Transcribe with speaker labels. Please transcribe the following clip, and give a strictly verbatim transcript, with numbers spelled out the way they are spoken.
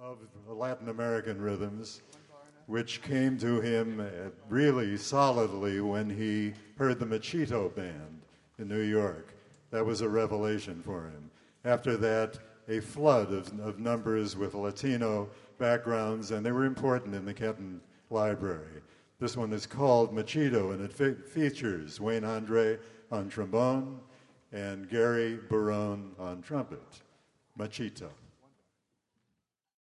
Speaker 1: of Latin American rhythms, which came to him uh, really solidly when he heard the Machito Band in New York. That was a revelation for him. After that, a flood of, of numbers with Latino backgrounds, and they were important in the Kenton Library. This one is called Machito, and it fe- features Wayne Andre on trombone and Gary Barone on trumpet. Machito.